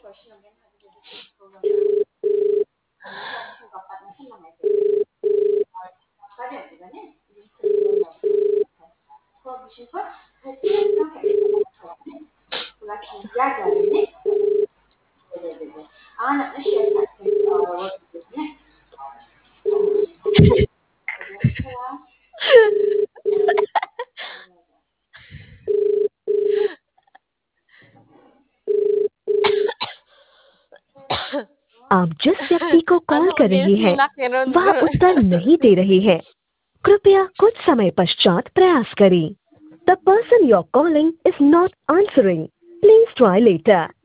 आप जिस व्यक्ति को कॉल Ano, कर रही हैं, nilsinak niya nun. वह उत्तर नहीं दे रहे हैं। कृपया कुछ समय पश्चात प्रयास करें। The person you're calling is not answering. Please try later.